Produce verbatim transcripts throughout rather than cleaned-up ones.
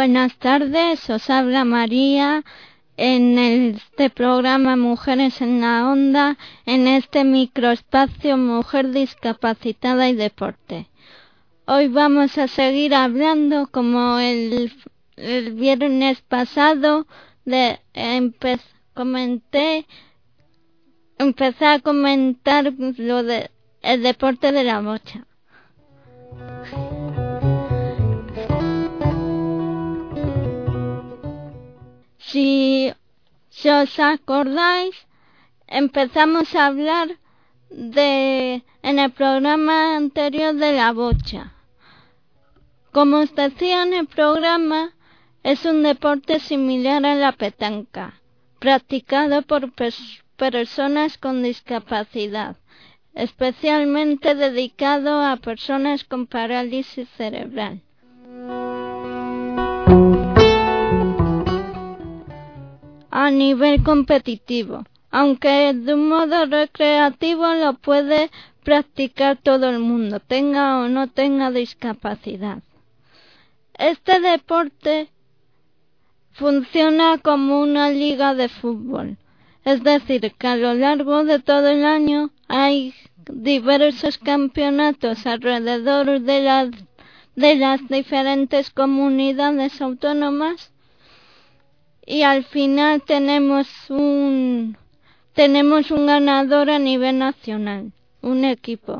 Buenas tardes, os habla María en este programa Mujeres en la Onda, en este microespacio Mujer Discapacitada y Deporte. Hoy vamos a seguir hablando, como el, el viernes pasado, de empe comenté, empecé a comentar lo de el deporte de la bocha. Si, si os acordáis, empezamos a hablar de en el programa anterior de la bocha. Como os decía en el programa, es un deporte similar a la petanca, practicado por pers personas con discapacidad, especialmente dedicado a personas con parálisis cerebral. A nivel competitivo, aunque de un modo recreativo lo puede practicar todo el mundo, tenga o no tenga discapacidad. Este deporte funciona como una liga de fútbol, es decir, que a lo largo de todo el año hay diversos campeonatos alrededor de las, de las diferentes comunidades autónomas y al final tenemos un, tenemos un ganador a nivel nacional, un equipo.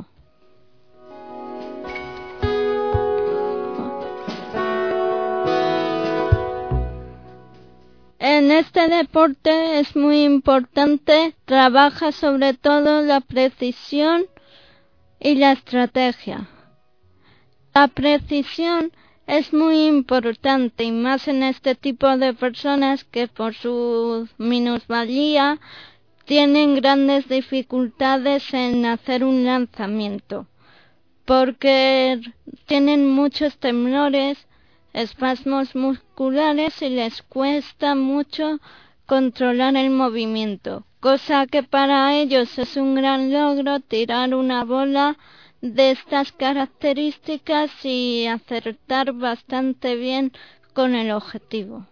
En este deporte es muy importante, trabaja sobre todo la precisión y la estrategia. La precisión es muy importante, y más en este tipo de personas que por su minusvalía tienen grandes dificultades en hacer un lanzamiento, porque tienen muchos temblores, espasmos musculares y les cuesta mucho controlar el movimiento, cosa que para ellos es un gran logro tirar una bola de estas características y acertar bastante bien con el objetivo.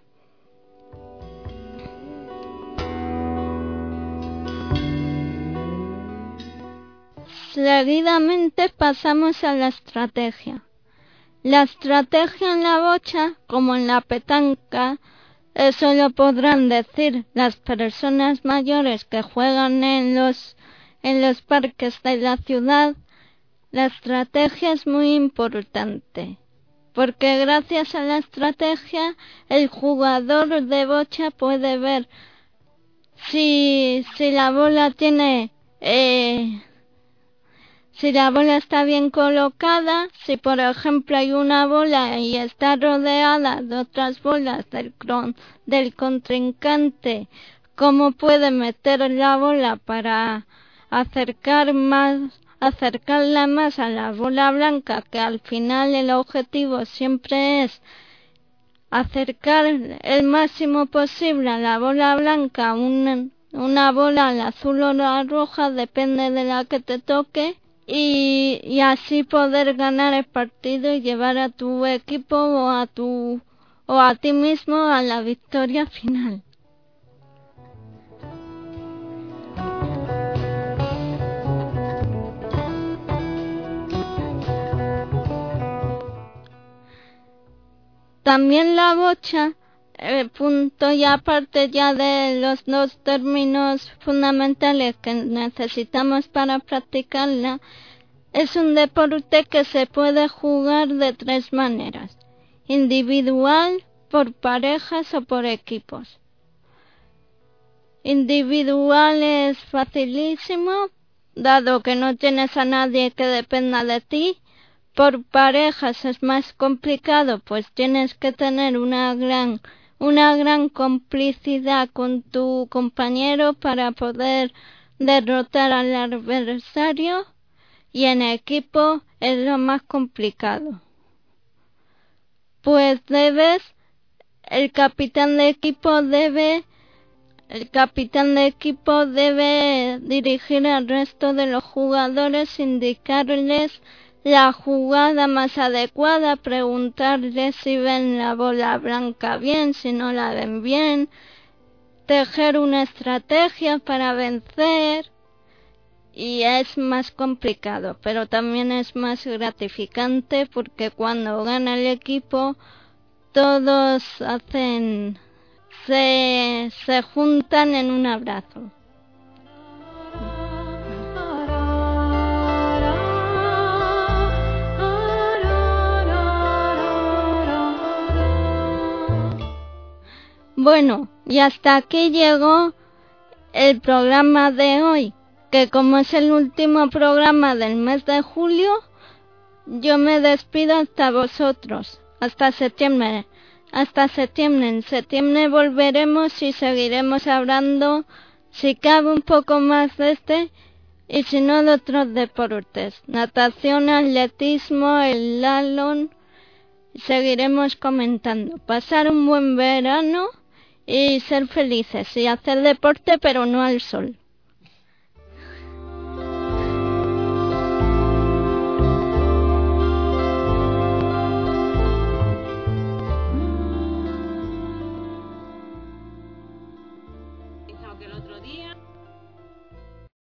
Seguidamente pasamos a la estrategia. La estrategia en la bocha, como en la petanca, eso lo podrán decir las personas mayores que juegan en los, en los parques de la ciudad. La estrategia es muy importante, porque gracias a la estrategia el jugador de bocha puede ver si, si la bola tiene... Eh, Si la bola está bien colocada, si por ejemplo hay una bola y está rodeada de otras bolas del, del contrincante, ¿cómo puede meter la bola para acercar más, acercarla más a la bola blanca, que al final el objetivo siempre es acercar el máximo posible a la bola blanca, una, una bola al azul o la roja, depende de la que te toque? Y, y así poder ganar el partido y llevar a tu equipo o a tu o a ti mismo a la victoria final. También la bocha, eh, punto y aparte ya de los dos términos fundamentales que necesitamos para practicarla, es un deporte que se puede jugar de tres maneras: individual, por parejas o por equipos. Individual es facilísimo, dado que no tienes a nadie que dependa de ti. Por parejas es más complicado, pues tienes que tener una gran, una gran complicidad con tu compañero para poder derrotar al adversario. Y en equipo es lo más complicado, pues debes, el capitán de equipo debe, el capitán de equipo debe dirigir al resto de los jugadores, indicarles la jugada más adecuada, preguntarle si ven la bola blanca bien, si no la ven bien, tejer una estrategia para vencer. Y es más complicado, pero también es más gratificante porque cuando gana el equipo todos hacen se, se juntan en un abrazo. Bueno, y hasta aquí llegó el programa de hoy, que como es el último programa del mes de julio, yo me despido hasta vosotros, hasta septiembre. Hasta septiembre. En septiembre volveremos y seguiremos hablando, si cabe, un poco más de este, y si no, de otros deportes. Natación, atletismo, el slalom, seguiremos comentando. Pasar un buen verano y ser felices, y hacer deporte, pero no al sol.